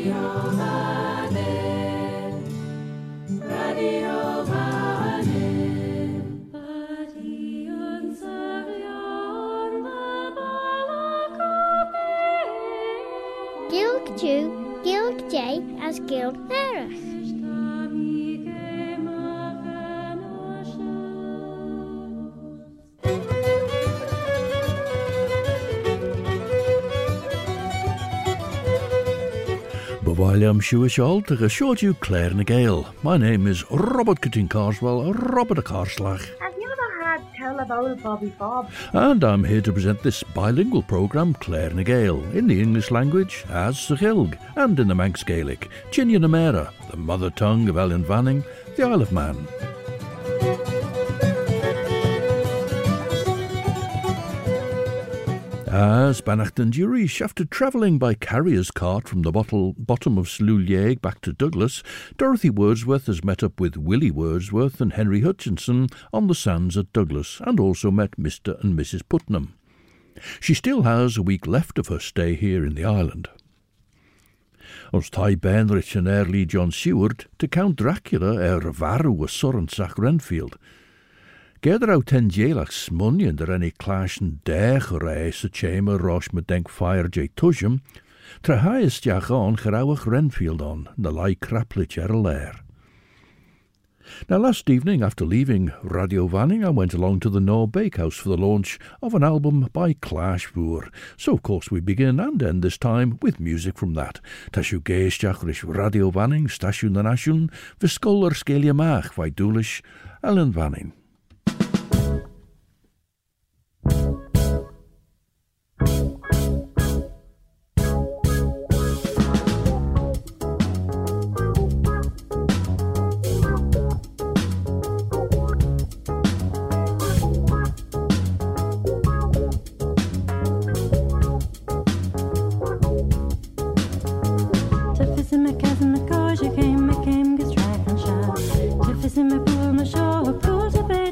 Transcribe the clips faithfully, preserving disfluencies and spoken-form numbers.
Gilg Jew, Gilg J as Gilg Nerach. William Shuishall to short you Claire Nagale. My name is Robert Kitting Carswell, Robert a Carslach. Have you ever had tell about Bobby Bob? And I'm here to present this bilingual programme, Claire Nagale, in the English language as Sachilg, and in the Manx Gaelic, Chinian Amera, the mother tongue of Ellen Vanning, the Isle of Man. As Bannacht and Durish, after travelling by carrier's cart from the bottle, bottom of Slewlieg back to Douglas, Dorothy Wordsworth has met up with Willie Wordsworth and Henry Hutchinson on the sands at Douglas, and also met Mister and Missus Putnam. She still has a week left of her stay here in the island. Ons tai Benrich and early John Seward to Count Dracula er farw y Sorensach Renfield. Geder out ten jailach smunion der any clash and dech or eis a chamber rosh me denk fire jay tusham, tra highest jach on gerouwach Renfield on, na lai craplich er a lair. Now last evening, after leaving Radio Vanning, I went along to the Nor Bakehouse for the launch of an album by Clash Voer. So of course we begin and end this time with music from that. Tashu geistjach rish Radio Vanning, stashu na nashun, viskolor skelia mach, vai doolish, Ellen Vanning. Came, came, came, get strike and shot. Tiffis in my pool, my show, a pool to bed.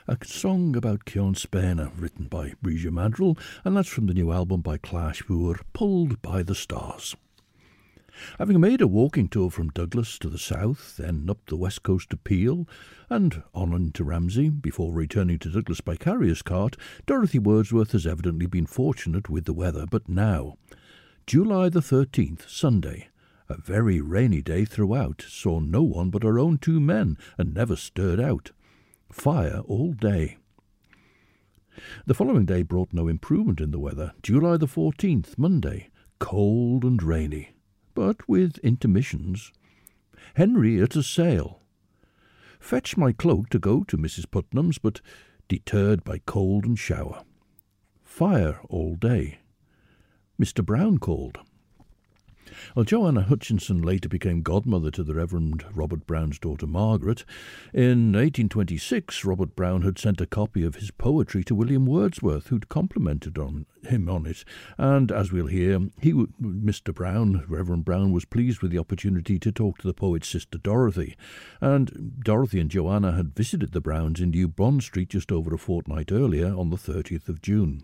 a song about Cion Spena, written by Bríse Madrill, and that's from the new album by Clash Búr, Pulled by the Stars. Having made a walking tour from Douglas to the south, then up the west coast to Peel, and on into Ramsey, before returning to Douglas by carrier's cart, Dorothy Wordsworth has evidently been fortunate with the weather, but now, July the thirteenth, Sunday, a very rainy day throughout, saw no one but our own two men, and never stirred out. Fire all day. The following day brought no improvement in the weather. July the fourteenth, Monday, cold and rainy, but with intermissions. Henry at a sale. Fetched my cloak to go to Missus Putnam's, but deterred by cold and shower. Fire all day. Mister Brown called. Well, Joanna Hutchinson later became godmother to the Reverend Robert Brown's daughter Margaret. In eighteen twenty-six, Robert Brown had sent a copy of his poetry to William Wordsworth, who'd complimented on him on it. And as we'll hear, he, Mister Brown, Reverend Brown, was pleased with the opportunity to talk to the poet's sister Dorothy. And Dorothy and Joanna had visited the Browns in New Bond Street just over a fortnight earlier on the thirtieth of June.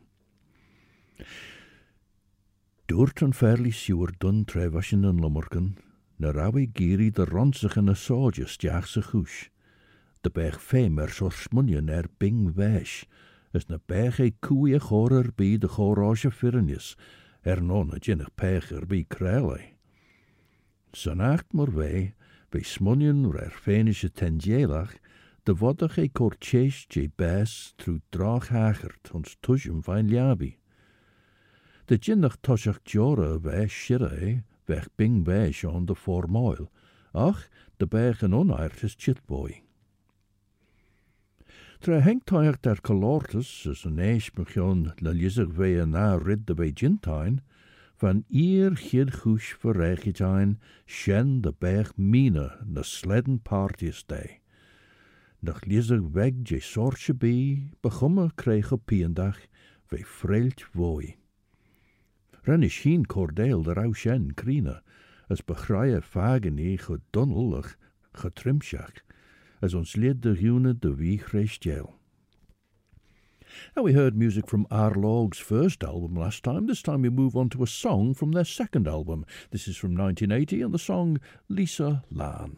Dúirt an fairly siúr dun trefashin an lummerken, na rawe giri de ronsach an a sója stiach sa chús. De bech fémer so smunjen er bing wesh, as na bech e koeie chorer bi de chorage firnius, er non a jinnach pecher bi krele. Sanacht mor wei, bei smunjen er fenische tenjelach, de vodach e kortjes je bes tru drach hagert, ons tusjem vain liabi. De jinnach toshach jora we shire, weg bing wesh on de formoil, ach, de bech an onaert is chitboy. Tra hengtoich der colortus, as an eish mechion la lizig we na rid de bij jintine, van eer gid goesh verregitine, shen de bech mina na sledden parties day. Nach lizig weg je sortje bi, begomme kreeg op piendag, we frelt woi. Ren is geen cordeel de rauw shen krina, as begraie vageni gedunnelig getrimschach, as ons lid de hune de wieg rechtjel. Now we heard music from Arlog's first album last time. This time we move on to a song from their second album. This is from nineteen eighty and the song Lisa Lan.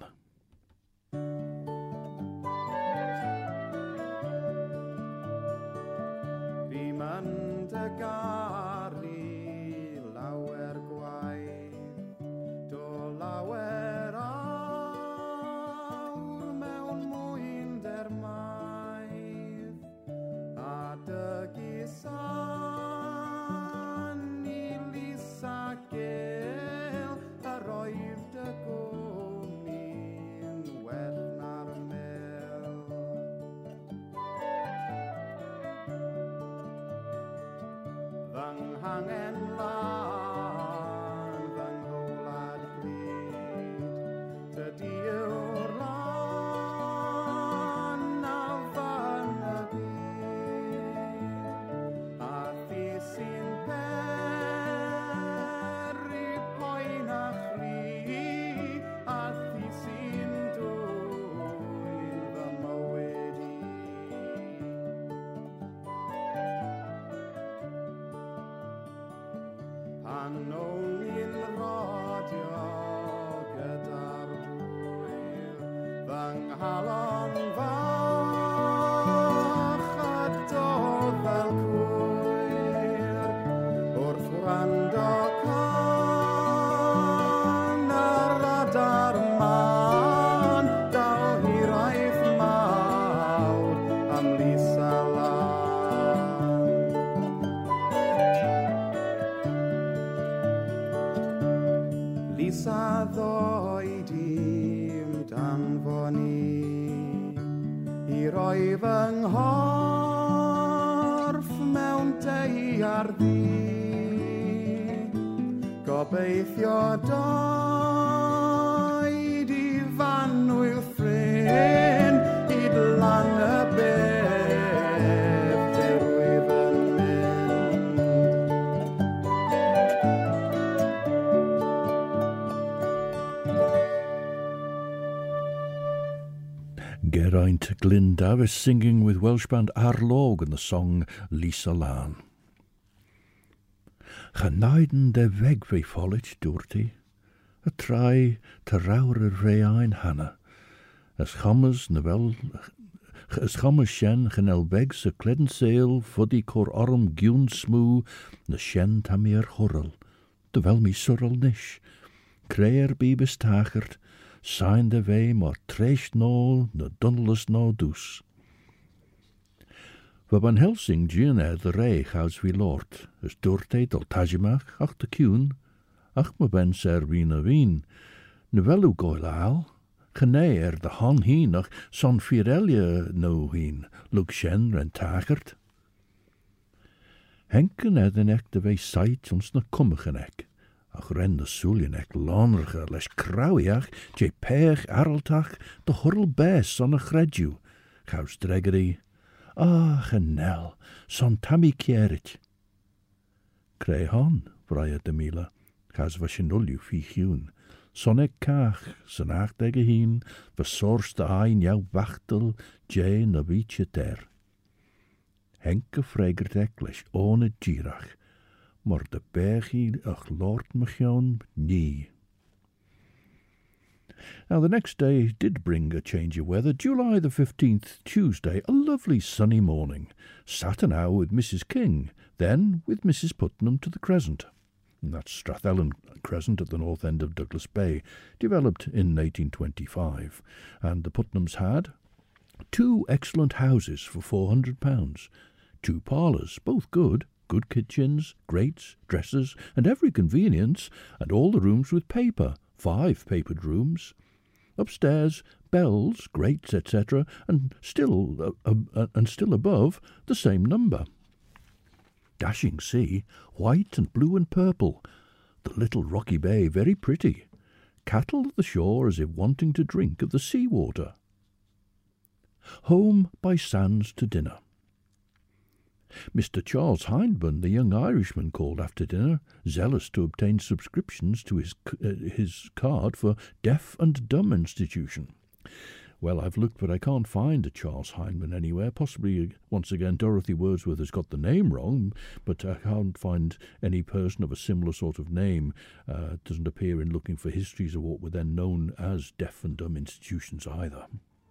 Gobeithio doi di fanwyl ffrin hyd lan y beth derwydd yn mynd. Ger ein Saint Glyn Davis singing with Welsh band Arlog in the song Lisa Lan. Genaiden de weg ve follet doorty, a try te rauwer rein hanna, as chammers nawel, as chammers shen genel weg se kledden sail, fuddy cor arm gune smoo, na shen tamir horrel, de wel mi surrel nish, creer bibes tachert, sign de way maar trecht no, na dunnelus no dus. We van Helsing gien er de rei gauws wie lord, as doortijd al tajimach, ach de kuun, ach me ben ser wien a wien, nu wel u goil aal, genei er de han hien, ach son firelje no hien, luk shen ren tachert. Henken er den ek de wei sait ons na kummigen ek, ach ren de soelien ek lanrige, les krauwiach, je peeg arltach, de horrel bes on a gredju, gauws dreggery, ah, genel, son tammy kierit. Krei han, vrije de mila, gas was je nulju fichioen. Son ek kach, son achtdege hien, versorste ein jou wachtel, je na wietje ter. Henke fregert ek les ohne girach, maar de bergie ach lord mechion nie. Now, the next day did bring a change of weather. July the fifteenth, Tuesday, a lovely sunny morning. Sat an hour with Missus King, then with Missus Putnam to the Crescent. And that's Strathallan Crescent at the north end of Douglas Bay, developed in eighteen twenty-five. And the Putnams had two excellent houses for four hundred pounds, two parlours, both good, good kitchens, grates, dressers, and every convenience, and all the rooms with paper, five papered rooms. Upstairs, bells, grates, et cetera, and still, uh, uh, and still above, the same number. Dashing sea, white and blue and purple. The little rocky bay very pretty. Cattle at the shore as if wanting to drink of the sea water. Home by sands to dinner. Mister Charles Hindman, the young Irishman, called after dinner, zealous to obtain subscriptions to his uh, his card for Deaf and Dumb Institution. Well, I've looked, but I can't find a Charles Hindman anywhere. Possibly, once again, Dorothy Wordsworth has got the name wrong, but I can't find any person of a similar sort of name. Uh, it doesn't appear in looking for histories of what were then known as deaf and dumb institutions either.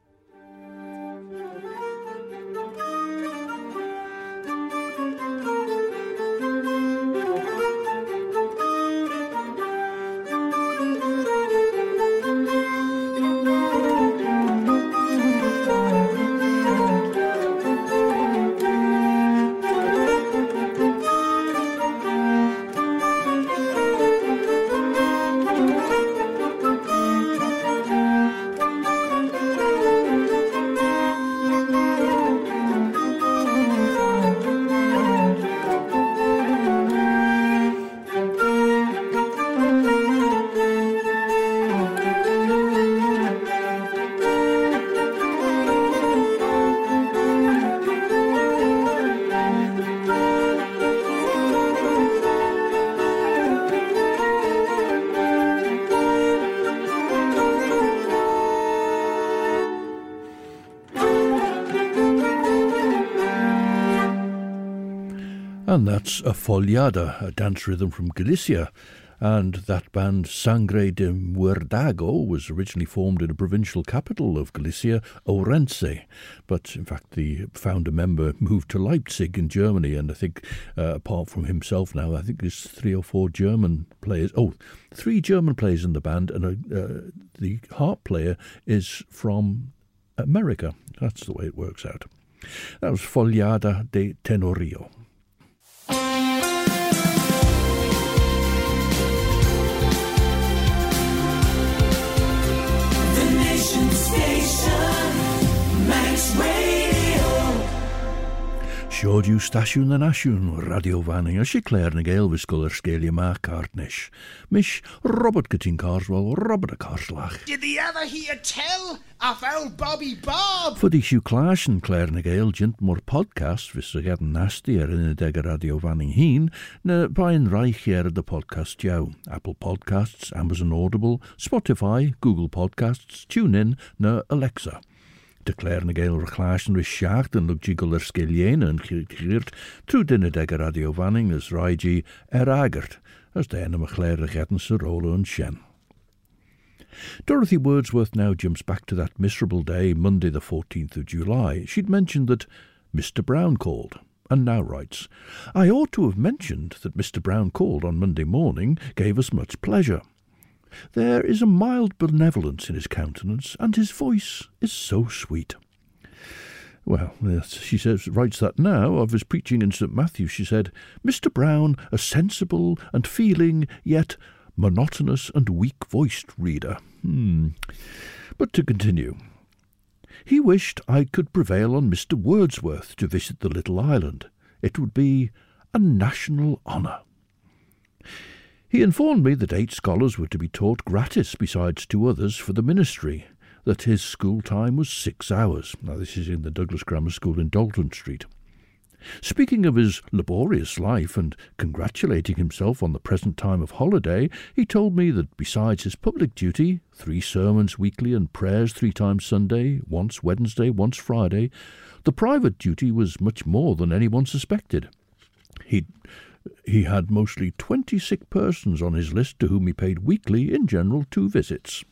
And that's a foliada, a dance rhythm from Galicia. And that band Sangre de Muerdago was originally formed in a provincial capital of Galicia, Ourense. But in fact, the founder member moved to Leipzig in Germany. And I think, uh, apart from himself now, I think there's three or four German players. Oh, three German players in the band. And uh, the harp player is from America. That's the way it works out. That was Foliada de Tenorio. Siodiw stasiwn yn asiwn, radio fanning, a si Claire na gael fisgol yr sgelia ma cartnish. Mish Robert Gytyn Carswell, Robert a Carslach. Did the other hear tell of old Bobby Bob? Voor die siw Clash en Claire na gael jint more podcast, vis er gadden nasty er in de radio fanning heen, na bain reich er de podcast jou. Apple Podcasts, Amazon Audible, Spotify, Google Podcasts, TuneIn, na Alexa. Declare na gael reclasion ris siacht yn lwg gigol yr sgiliena yn chyrcht trwy dyn y deg yr radio fanning as raigi er agart, as den am a chler ych edyn sy'r rolo yn sien. Dorothy Wordsworth now jumps back to that miserable day, Monday the fourteenth of July. She'd mentioned that Mister Brown called, and now writes, I ought to have mentioned that Mister Brown called on Monday morning, gave us much pleasure. There is a mild benevolence in his countenance, and his voice is so sweet. Well, she says, writes that now of his preaching in Saint Matthew. She said, Mister Brown, a sensible and feeling, yet monotonous and weak-voiced reader. Hmm. But to continue. He wished I could prevail on Mister Wordsworth to visit the little island. It would be a national honour. He informed me that eight scholars were to be taught gratis besides two others for the ministry, that his school time was six hours. Now this is in the Douglas Grammar School in Dalton Street. Speaking of his laborious life and congratulating himself on the present time of holiday, he told me that besides his public duty, three sermons weekly and prayers three times Sunday, once Wednesday, once Friday, the private duty was much more than anyone suspected. He he had mostly twenty sick persons on his list to whom he paid weekly, in general, two visits.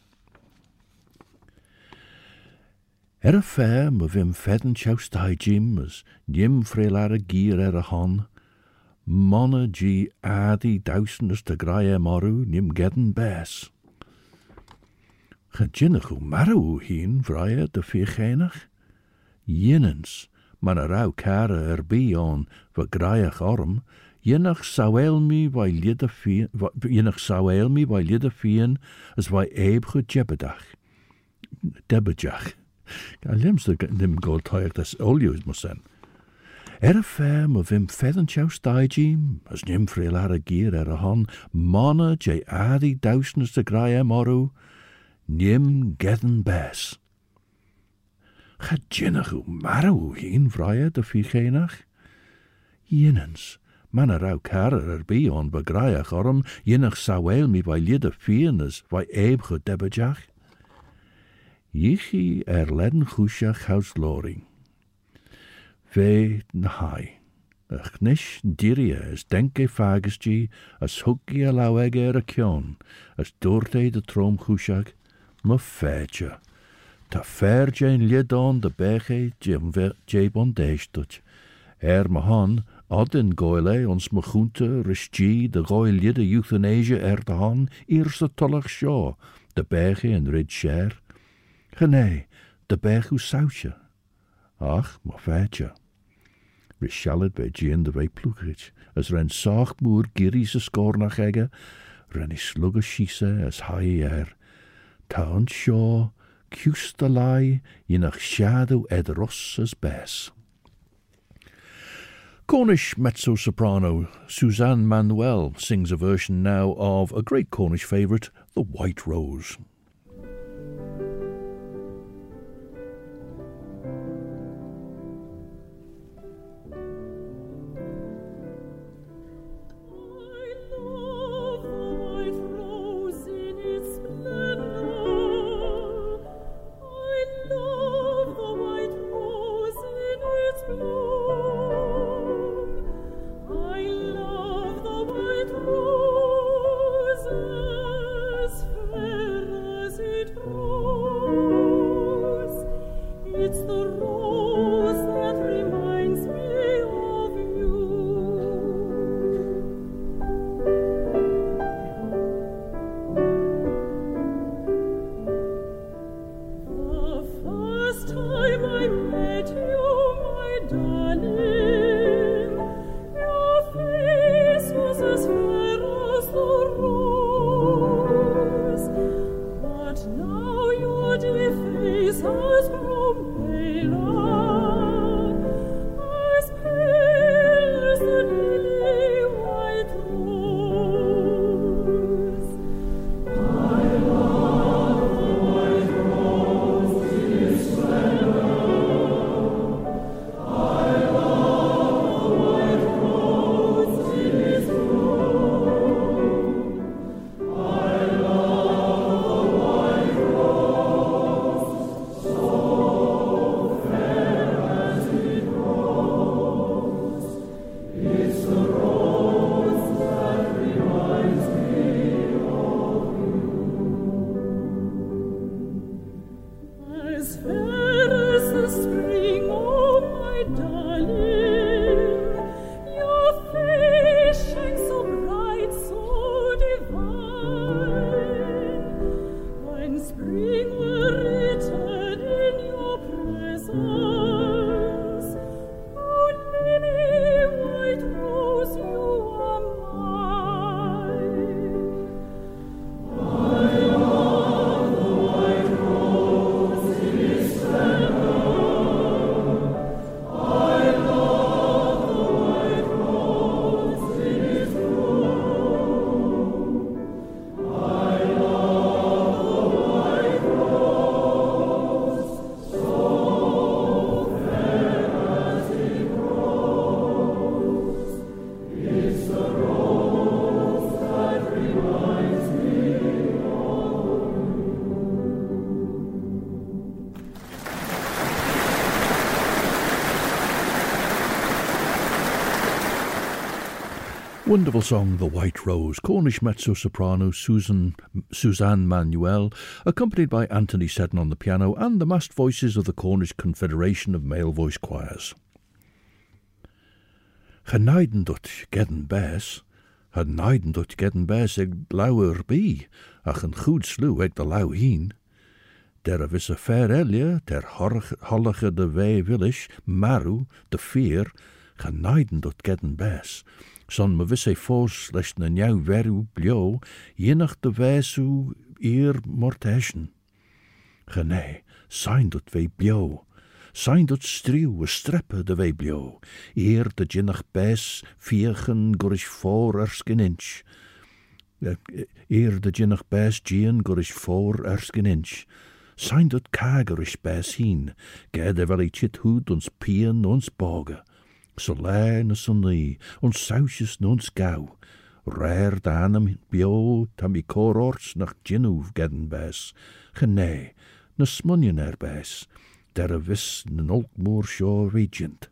Er a fair my vim fedden choustai Jim as nim frelar a gear er a hon. Monna g adi dousenus te graie maru nim gedden bes. Gejinnach u maru heen vrije de viergenach. Jinnens, man a rau kare er bi on va graiach orm. Jinnach sauel mi vai lidde fien, jinnach sauel mi vai lidde fien as vai eeb ge jebedach. Debedach. I limbs the nim gold tired this olios must sen. Er a ferm of him feathen chouse digim, as nim frelar a gear er a hon, monna j adi dousness de graia moru, nim gedden bes. Gejinnach u maru heen vrije de viergenach? Jinnens, man a rau karer er bi on begraiach orm, jinnach sauel mi vai lidde fienes, vai eeb gedebejach. Yichi er ledden chushach haus loring. Ve n'hai. Ach nish diria as denke fagesji, as huggi a laweg er a kion, as doorte de trom chushach, ma feitje. Ta ferje in lidon de beche jebon deistut. Er ma han, Odin goile ons me groente, rischi, de goil lidde euthanasia er de han, eerste tollach shaw, de beche en rid share. Genee, de berg hoe sautje. Ach, maar feitje. We shallet bij Jean de Weiploegrit, as ren zachtmoer giris a scornach egge, ren is slugge schiese as hai er. Taun shaw, cus de lai, jinach shadow ed ross as bes. Cornish mezzo-soprano Suzanne Manuel sings a version now of a great Cornish favourite, The White Rose. Roses, fair Wonderful song, The White Rose, Cornish mezzo-soprano Susan, Suzanne Manuel, accompanied by Anthony Seddon on the piano and the massed voices of the Cornish Confederation of Male Voice Choirs. Genaiden dot gedden bes, genaiden dot gedden bes eg lauwer bi, ach een goed sluw eg de lauw heen. Der vis a fair elia, der hollige de wei willish, maru, de fear, genaiden dot gedden bes. Son me vis e fos lesh na njau veru blio, jenach de wesu eer morteschen. Genei, sein dot wei blio. Sein dot strieuw, streppe de wei blio. Eer de jinnach bes, viergen gorish voor erskin inch. Eer de jinnach bes, gien gorish voor erskin inch. Sein dot kagerish bes heen, gede wel e chit hoed ons pien ons boge. So lei na sunny, ons sausjes na ons gauw. Rair de hanem bio, tam i kororts nach ginnoov gedden bes. Genei, na smunjen er bes. Der a vis na olkmoor shaw regent.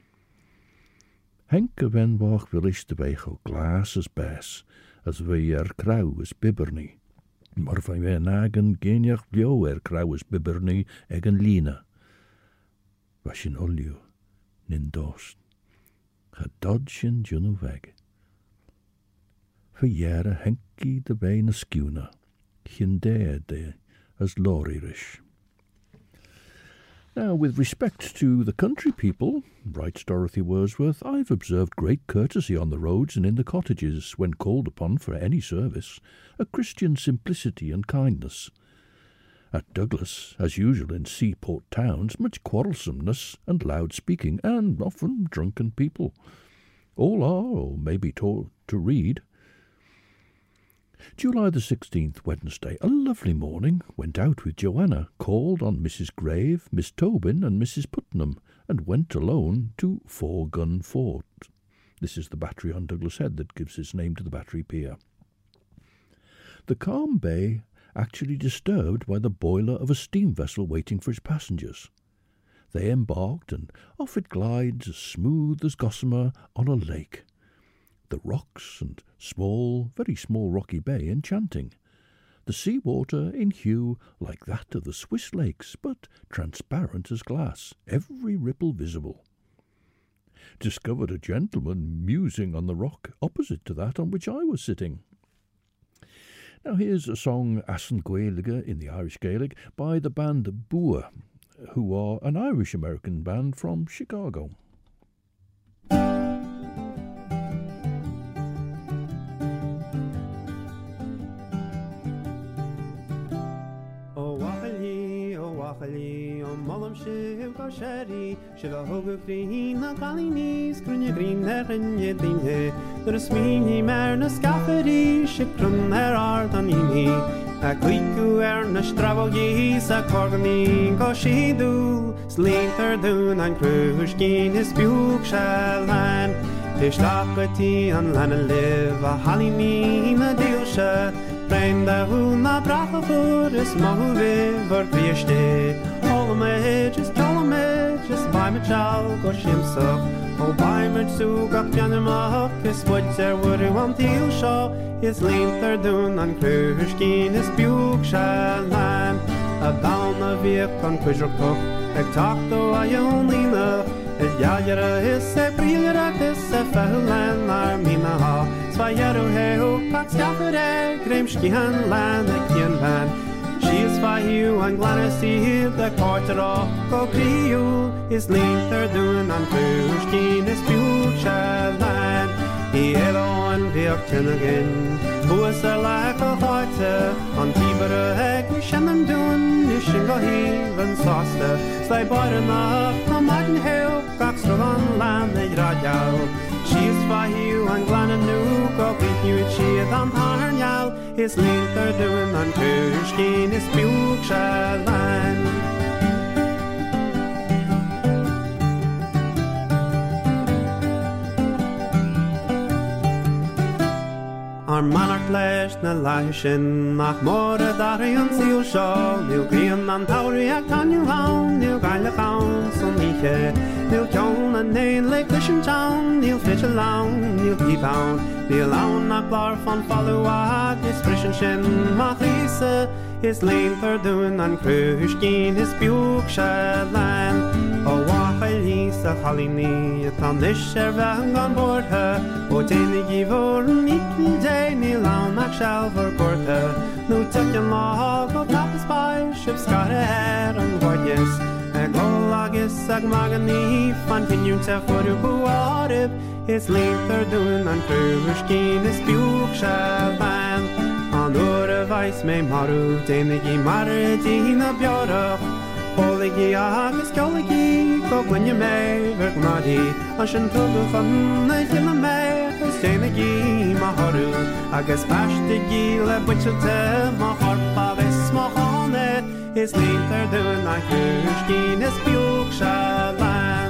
Henke wen wach willis de weich glas as bes, as we er krauw as bibbernie. Maar van wij nagen genjach bio er krauw as bibbernie egen lina. Was in olju, nin dost. Gedodgen junno weg. Verjaren henkie de bijna skuna, gindea de as lorirish. Now, with respect to the country people, writes Dorothy Wordsworth, I've observed great courtesy on the roads and in the cottages when called upon for any service, a Christian simplicity and kindness. At Douglas, as usual in seaport towns, much quarrelsomeness and loud speaking, and often drunken people. All are, or may be taught to read. July the sixteenth, Wednesday, a lovely morning, went out with Joanna, called on Missus Grave, Miss Tobin, and Missus Putnam, and went alone to Four Gun Fort. This is the battery on Douglas Head that gives its name to the battery pier. The calm bay actually disturbed by the boiler of a steam vessel waiting for its passengers. They embarked, and off it glides as smooth as gossamer on a lake. The rocks and small, very small rocky bay enchanting. The sea water in hue like that of the Swiss lakes, but transparent as glass, every ripple visible. Discovered a gentleman musing on the rock opposite to that on which I was sitting. Now here's a song Asan Gaeilge in the Irish Gaelic by the band Bua, who are an Irish-American band from Chicago. Sherry, Shiva Hoga Green, a Galinis, Grunya Green, Erinje Dinhe, the Smini Marna Scaffery, Shikrum her Ardanini, a Quiku Erna Stravogi, a Corgani, Goshidu, Slinter Dun and Krushkin, his Buk Shalan, Pishlakati and Lana Live, a Halimina Dilsha, Brenda Huna Brachafur, is Mahuve, or Prieste, all my edges, just by my child, go shimsuk. Oh, by my two got Janamah, his woods there would you want to show. His linter dun and Krushkin, his Buk Shalan. A down of Vic on Kujruk, a talk though I only know. His Yajara is a Priera, his a Fahulan, Armina, Swayaru Heo, Paxcafere, Grimskihan land, a Kian she is by you and Glanasy, the quarter of Cocriu, is linter dun and Krushkin, is Buk Shalan. He hello and Virgin again, who is a lack of heart, on Tibera Heg, we shannon dun, Nishingo Hill and Soster, Sly Boyana, no Martin Hill, Coxtron land, the Rajal. She is by you and Glananu, go beat you, she is on Harnyal, his linter dun and Krushkin, is Buk Shalan. Mar manart leis na lai sin nach mór a darí an síl seo Níl gríon an taurí ag taniu haun Níl gaile gaun son níche Níl ceann an néin le leis an town Níl fit a laun, níl píbaun Níl laun nach blár fan falúag Is frisin sin mach lísa Is lein perdún an cruúis cín Is biúg se lein Ó wacha lís a chalíní A tan is er bhean gan borthe Ó dénig í vor níl dé Níl laun nach selver gorthe Nú tuc an lá go tap is bai Sib scar er an gwardies Ag ol agus ag maganí Fan finún te forú buarib Is lein perdún an cruúis cín Is biúg se lein An oor a weis mé marú Dénig í mar dína beorach Bóligi agus ceoligi Go gwynne mé vir gmadí An sin tugu fan na dhéile mé Agus dénig í ma harú Agus bastigi le builte Ma harpa vis ma hane Is lein perdún an cruúis cín Is biúg se lein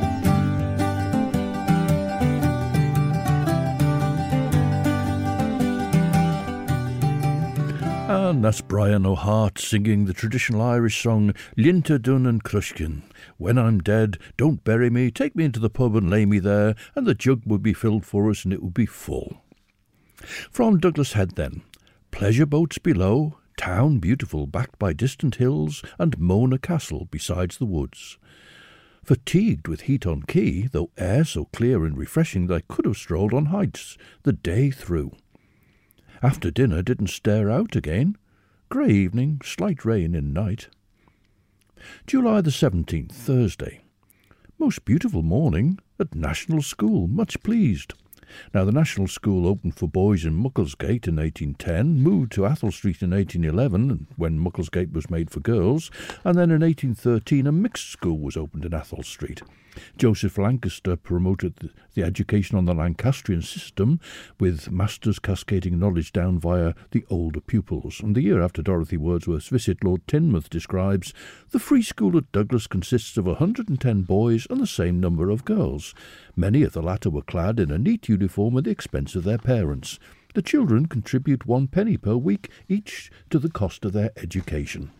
And that's Brian O'Hart singing the traditional Irish song Linta Dun and Crushkin. When I'm dead, don't bury me, take me into the pub and lay me there, and the jug would be filled for us and it would be full. From Douglas Head then, pleasure boats below, town beautiful backed by distant hills, and Mona Castle besides the woods. Fatigued with heat on quay, though air so clear and refreshing that I could have strolled on heights the day through. After dinner didn't stare out again. Grey evening, slight rain in night. July the seventeenth, Thursday. Most beautiful morning at National School, much pleased. Now the National School opened for boys in Mucklesgate in eighteen ten, moved to Athol Street in eighteen eleven, when Mucklesgate was made for girls, and then in eighteen thirteen a mixed school was opened in Athol Street. Joseph Lancaster promoted the education on the Lancastrian system, with masters cascading knowledge down via the older pupils. And the year after Dorothy Wordsworth's visit, Lord Teignmouth describes, the free school at Douglas consists of one hundred and ten boys and the same number of girls. Many of the latter were clad in a neat uniform at the expense of their parents. The children contribute one penny per week each to the cost of their education.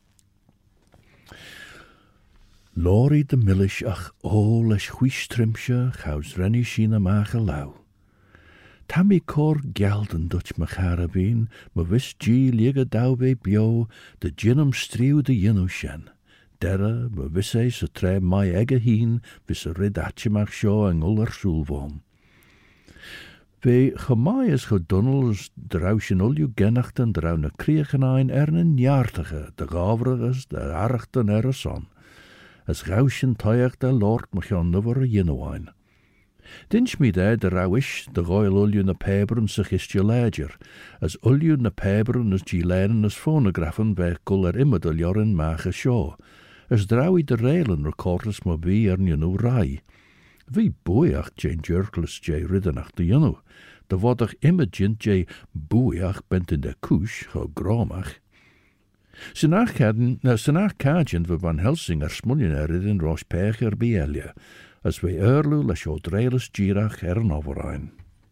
Lori de millish ach ó leis chuistrimse chaus renni sin amach a lau. Tammy cor gelden dutch me charabin, me vis gee liga daube bio, de ginum striw de yinu shen. Derre, me vis e se tre mai egge heen, vis a ridatje mach sjo en uller soelvom. Ve gemai is gedunnels drauschen ulju genachten drau na kriegenain er een jaartige, de gaveriges, de archten er son. As rauschen tuig de lord mach an nuver a yinnowain. Dinch mi there de rawish, de royal ulju na peberen sich is je ledger, as ulju na peberen as je leren as phonografen weg kul er immer de joren mache show, as draui de reilen recorders mo bi er nu rai. Vi boeach Jane Jerkles J riddenach de yinno, de wadach immer jint J boeach bent in de kush, ho gromach. Synach cadden, na synach cadjen we Van Helsing er smuljen erid in Rosh Pecher Bielia, as we erlu la sjo dreiles girach er an overein.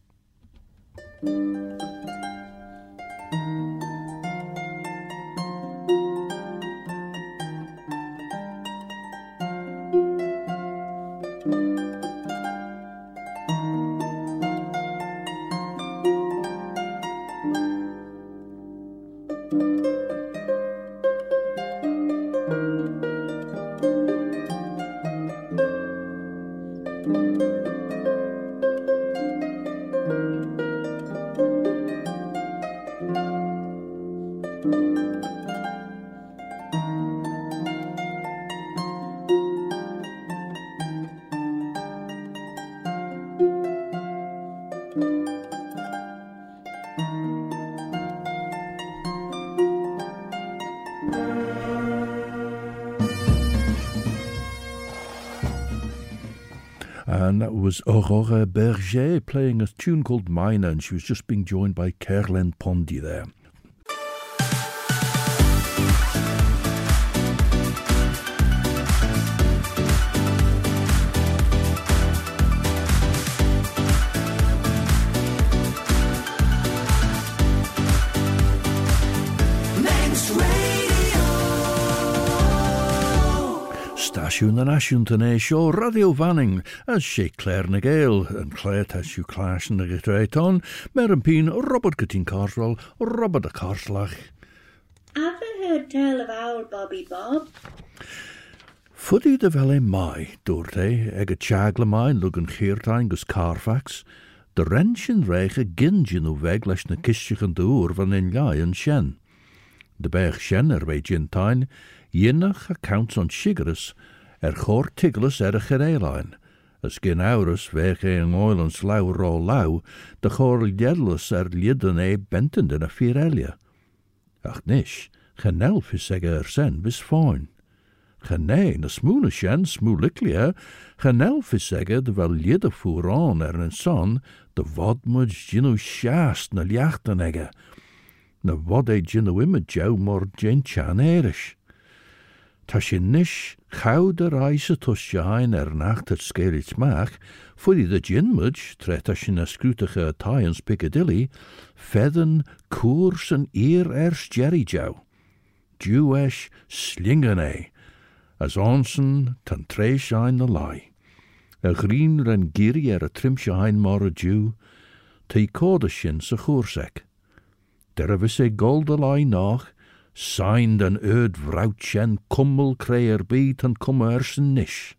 And that was Aurore Berger playing a tune called Mina, and she was just being joined by Kerlen Pondy there. Asún and Asún toné show Radio Vanning as sé Claire na Gael and Claire tas you clash na getreiton mer peen Robert Cutting Carswell Robert a Carslach. Have you heard tell of our Bobby Bob? Fuddy de vele mai doorte eg a chagla mai lugan cheertain gus Carfax de renshin reiche gingin o weg leis na kistchen door van in lion shen. De berg shen er wij gintain Jinnach accounts on Shigarus, er chor tiglas er a chereilein, as gin aurus vege in oil and slow ro lau, de chor jedlus er lidden e bentend in a firelia. Ach nish, genelf is ege er sen bis fine. Gene, na smoene shen, smoeliklia, genelf is ege de wel lidde voer on er en son, de wadmud ginu shast na liachten ege. Na wad e ginu imma jou mor gin-chan erish. Ta sin nish chau de reise tus jain er nacht het skerit mach, fuddy de ginmudge, tret ta sin a scrutige Tyans Piccadilly, fedden koers en eer ers jerry jou. Jewesh slingen e, as onsen tan tre shine the lie. A green ren giri er a trim shine mor a jew, te code shin sa choorsek. Der vis e gold a lie nach, signed an erd vrouwtjen kummel kreer beet and commersen nish.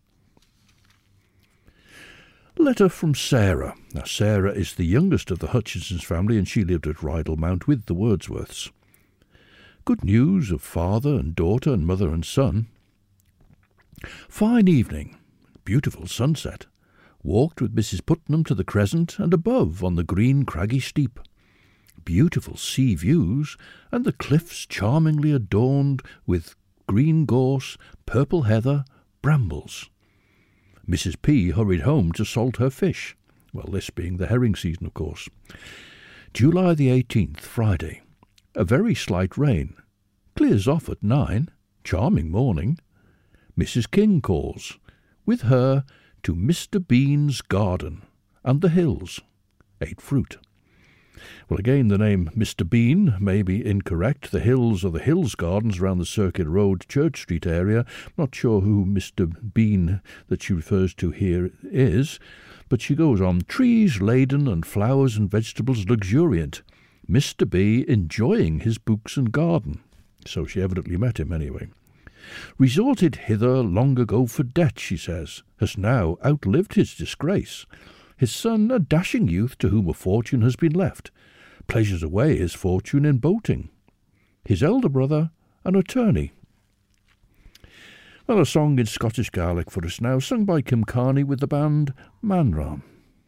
Letter from Sarah. Now Sarah is the youngest of the Hutchinson's family and she lived at Rydal Mount with the Wordsworths. Good news of father and daughter and mother and son. Fine evening. Beautiful sunset. Walked with Missus Putnam to the crescent and above on the green craggy steep. Beautiful sea views, and the cliffs charmingly adorned with green gorse, purple heather, brambles. Missus P. hurried home to salt her fish, well, this being the herring season, of course. July the eighteenth, Friday. A very slight rain. Clears off at nine. Charming morning. Missus King calls. With her to Mister Bean's garden and the hills. Ate fruit. Well, again, the name Mister Bean may be incorrect. The hills are the Hills Gardens around the Circuit Road, Church Street area. Not sure who Mister Bean that she refers to here is, but she goes on. Trees laden and flowers and vegetables luxuriant. Mister B enjoying his books and garden. So she evidently met him anyway. Resorted hither long ago for debt, she says, has now outlived his disgrace. His son, a dashing youth to whom a fortune has been left, pleasures away his fortune in boating. His elder brother, an attorney. Well, a song in Scottish Gaelic for us now, sung by Kim Carney with the band Manram.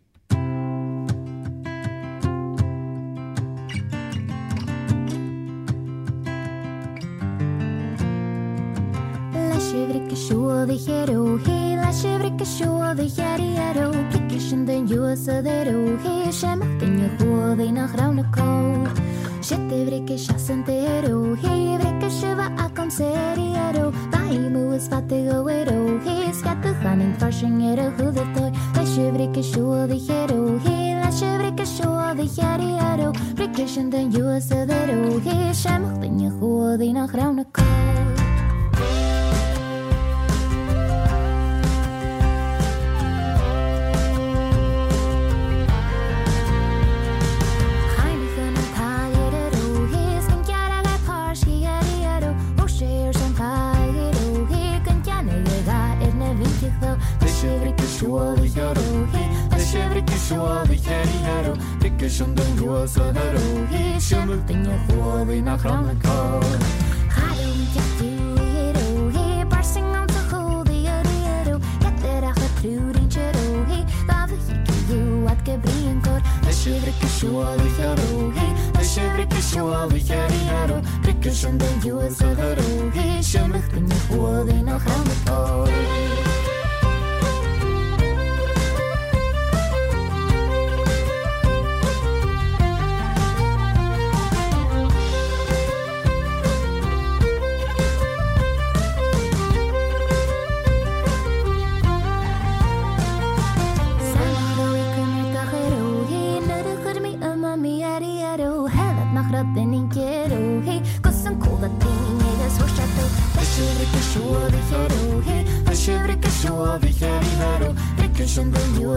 Sure the hero, he lascivricka sure the hero, plickish den jusa the ro, he shemak in your holy nach raunako. Shettivricka shasentero, he vricka shiva akon seriero, Vaimu is fatigo ero, he's got the hunting fashing at a who the toy, lascivricka sure the hero, he lascivricka sure the hero, plickish den jusa the ro, he shemak in your holy nach raunako. Som den rosa hero, he shimmert in your holy nach Ramako. Hado, get you, hero, he parsing on the holy hero, get there at the prudent hero, he love you at Gabriel Court. The shivrick surely hero, he, the shivrick surely hero, because on the rosa hero, he shimmert in your holy nach Ramako.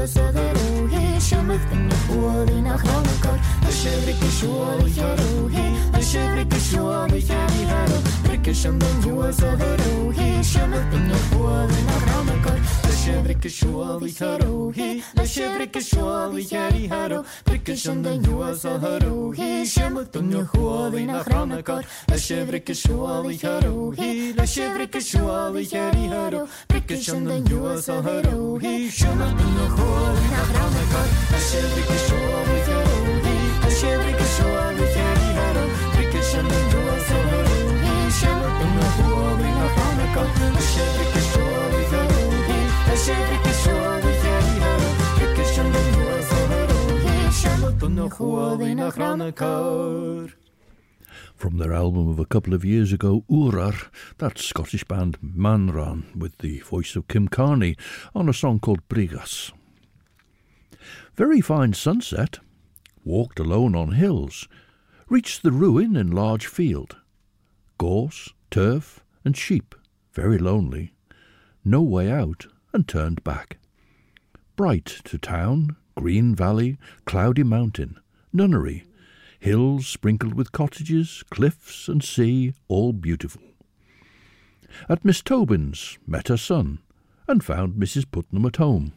juosadero he shemachtin huodi nach ranakor shevrik shuali hero he shevrik shuali hero briksham den juosadero he shemachtin huodi nach ranakor shevrik shuali hero he shevrik shuali hero briksham den juosadero he shemachtin huodi nach ranakor shevrik shuali hero he shevrik shuali hero briksham den juosadero he shemachtin huodi nach ranakor shevrik shuali hero he shevrik shuali hero briksham den juosadero he shemachtin huodi nach ranakor shevrik shuali hero he shevrik shuali hero briksham den juosadero he shemachtin huodi nach ranakor. From their album of a couple of years ago, Urar, that Scottish band Manran, with the voice of Kim Carney, on a song called Brigas. Very fine sunset. Walked alone on hills. Reached the ruin in large field. Gorse, turf, and sheep, very lonely. No way out, and turned back. Bright to town, green valley, cloudy mountain, nunnery, hills sprinkled with cottages, cliffs and sea, all beautiful. At Miss Tobin's, met her son, and found Missus Putnam at home.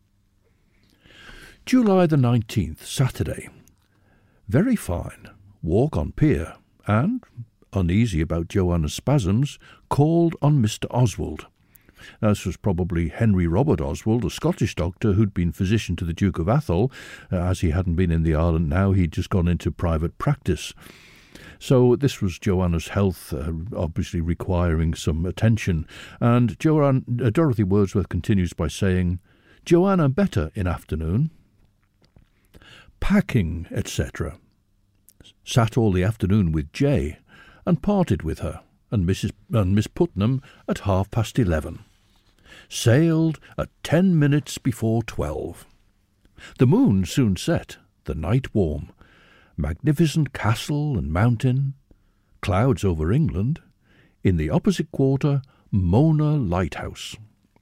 July the nineteenth, Saturday. Very fine. Walk on pier, and, uneasy about Joanna's spasms, called on Mister Oswald. This was probably Henry Robert Oswald, a Scottish doctor who'd been physician to the Duke of Atholl. Uh, as he hadn't been in the island now, he'd just gone into private practice. So this was Joanna's health, uh, obviously requiring some attention. And Joanne, uh, Dorothy Wordsworth continues by saying, Joanna better in afternoon. Packing, et cetera. Sat all the afternoon with Jay, and parted with her, and Missus and Miss Putnam at half past eleven. Sailed at ten minutes before twelve. The moon soon set, the night warm. Magnificent castle and mountain. Clouds over England. In the opposite quarter, Mona Lighthouse.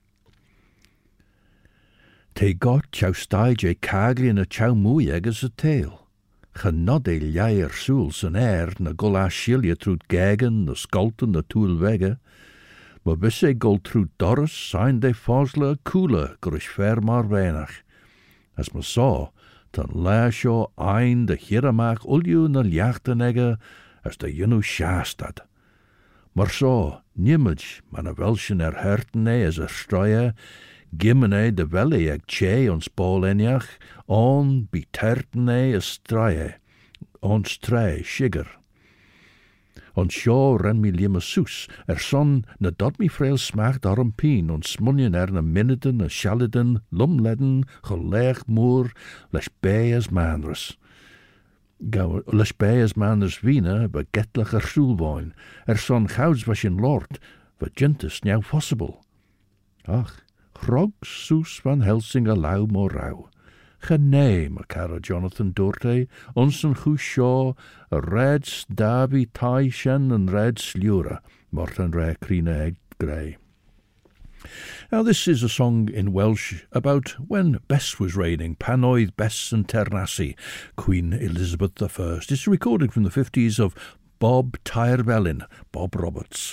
Te got chowstai je cagli na chow mwyeg as a tail. Genod e lleier soel san air na gol a shilia trwyd gegen na skolten na tŵl wege. Ma bisse gol trwyd Doris sain de fosla cooler grys fer mar wenach. As ma saw, tan lea sio ein de hiramach ulju na liachten ege as de ynu shastad. Mar saw, nimage man a welschen er herten e as a stroie, gimmen e de welle eg che ons bol eniach, on be terten e a straie, on strae shiger. On sio ren mi lima soes, er son na dod mi frail smacht arm pien, on smunien er na minneden, na shaliden, lumledden, geleg moer, les bij as manres. Gau, les bij as manres wiener, be getlicher soelwoin, er son gouds was in lord, wat juntus now possible. Ach, grog soes van Helsinga lau mo rauw. Genee, my cara Jonathan Dorte, ons een goe shaw, a red stabby tie shen and red slura, Morton re crina egg grey. Now this is a song in Welsh about when Bess was reigning, pan oedd Bess and Ternassi, Queen Elizabeth the First. It's recorded from the fifties of Bob Tyrebellin, Bob Roberts.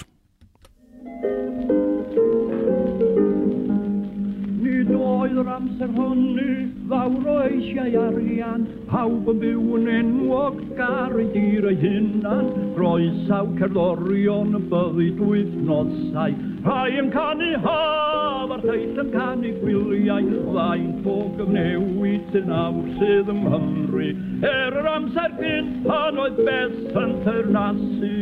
O'r amser hynny, fawr o eisiau arian, pawb yn byw yn enwog gar ei dir ei hunan, croesaw cerddorion y byddid wythnosau, rhai yn canu haf a'r theill yn canu gwyliau, faint o gyfnewid yn awr sydd ym Nghymru, er yr amser gynt pan oedd Bess yn Ternassi.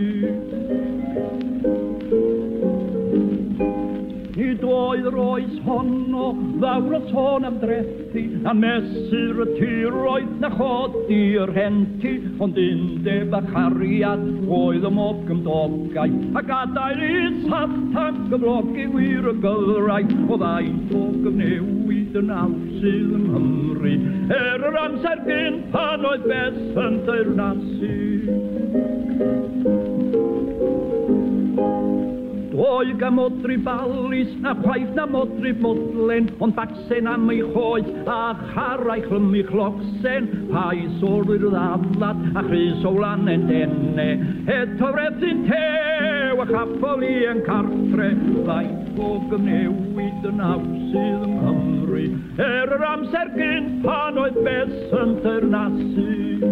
Nid oedd yr oes honno, ddawr o tôn am drethi, a mesur y tiroedd na chodi'r henti, ond undeb a chariad oedd y mob gymdogau, a gadair i sathag gyflogi wir y gyfrau, o ddaint o gyfnewid yn awr sydd ym Nghymru, er yr amser gynt pan oedd Bess yn Ternassi. rhoi gamodri balis, na chwaith na modri modlen, ond bacsen am ei choed, a charaich rym ei chlocsen, pa i solwyr ddaflad, a chrys o lan en denne, eto redyn tew, a chaffoli yn cartre, faint o gymnewid yn awsydd yng Nghymru, er yr amser gyn pan oedd bes yn ternasu.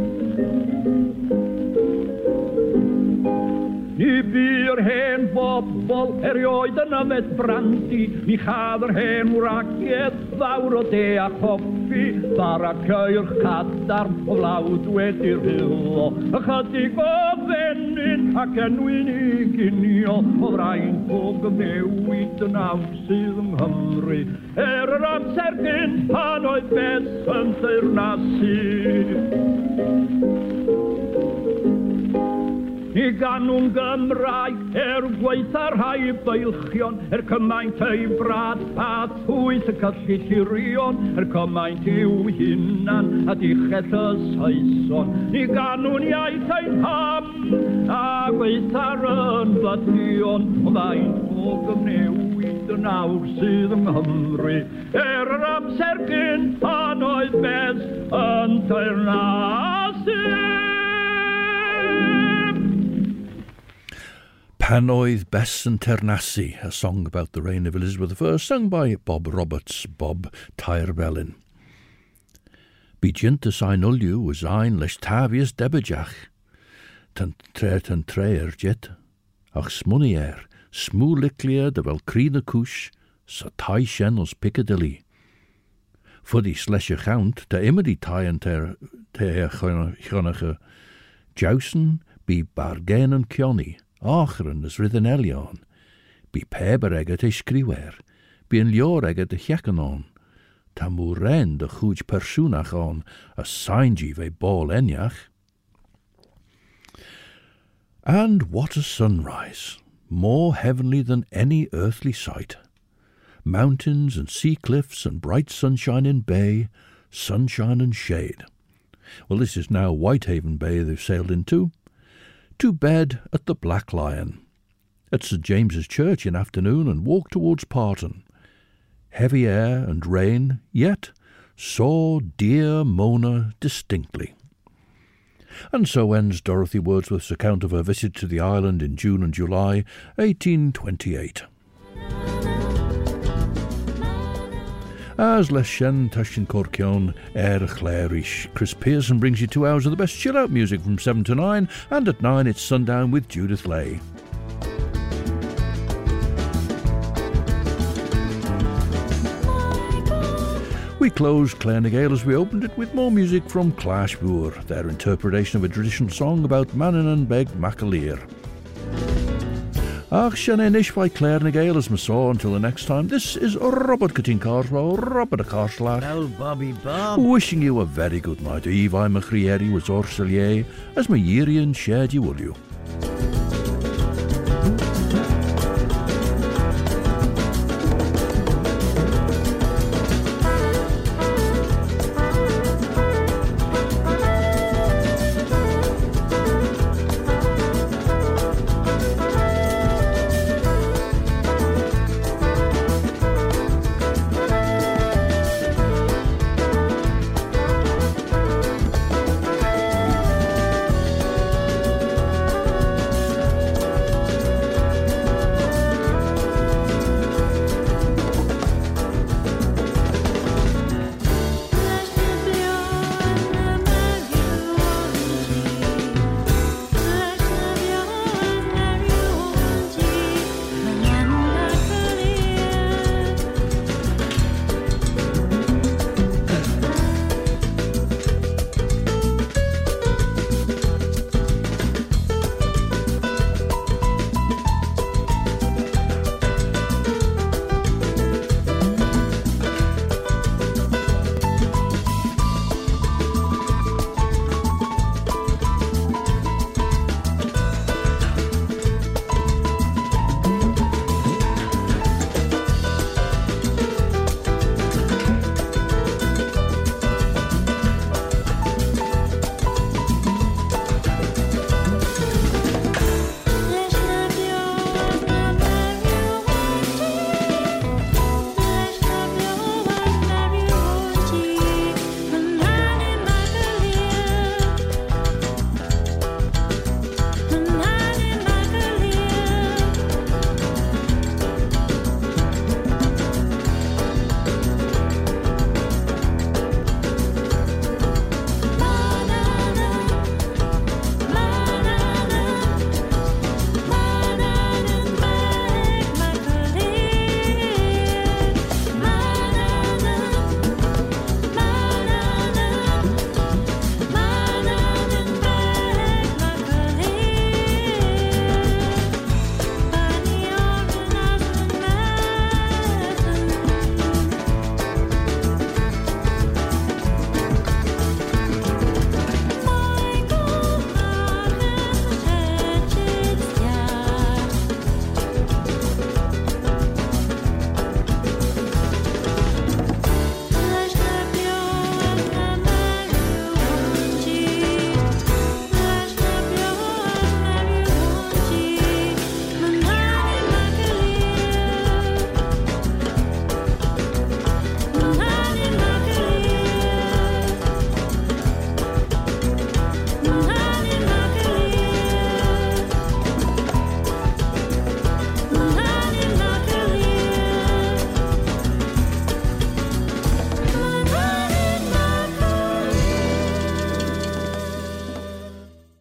Ni by'r hen bobl erioed yn yfed brandi, mi chad yr hen wragedd fawr o de a choffi, bara cyr cadarn o flawd wedi'r hylo, ychydig o fenyn ac enwyn i ginio, o fraint o gymnewid yn awsydd yng Nghymru, er yr amser gyn pan oedd bes yn teyrnasu. Ni ganwn Gymraeg er gweitha rhai beilchion, er cymaint ei brad a thwyth y cyllidirion, er cymaint i'w hunan a dichell y Saeson. Ni ganwn iaith ei pam a gweitha'r yn fyddion, o faint o gymnewid yn awr sydd yng Nghymru, er yr amser gyn pan oedd bes yn teyrnasu. Pan oedd bes yn ternasi, a song about the reign of Elizabeth the First, sung by Bob Roberts, Bob Tyrbellin. Bí jintas ein uliw was ein leis tavius debajach, tan tre tan treer jet, ach smunier, smú liclia de vel crina cúsh, sa tai shen os Piccadilly. Fuddy slesje gaunt, de immedi taien ter ter chonige jousen, bí bargain en kioni, Acheren is ridden elion, bí peber eget e skriwer, bí en lior eget e chekanon, ta muren de chuj persoonach on, a sainji ve ball enyach. And what a sunrise, more heavenly than any earthly sight. Mountains and sea cliffs and bright sunshine in bay, sunshine and shade. Well, this is now Whitehaven Bay they've sailed into. To bed at the Black Lion, at St James's Church in afternoon, and walk towards Parton. Heavy air and rain, yet saw dear Mona distinctly. And so ends Dorothy Wordsworth's account of her visit to the island in June and July, eighteen twenty-eight. As Leshen Tashin Corkion Er Chlerish. Chris Pearson brings you two hours of the best chill-out music from seven to nine, and at nine it's Sundown with Judith Lay. We closed Clare Nagale as we opened it with more music from Clash Boor, their interpretation of a traditional song about Mannan and Beg Macaleer. Ach, Shanenish by Clare Nagale as Masaw. Until the next time, this is Robert Cutting Carswell, Robert a Carslach. Well, Bobby Bob. Wishing you a very good night. Eve, I'm a Chrieri was Orselier, as my Yirian shared you will you.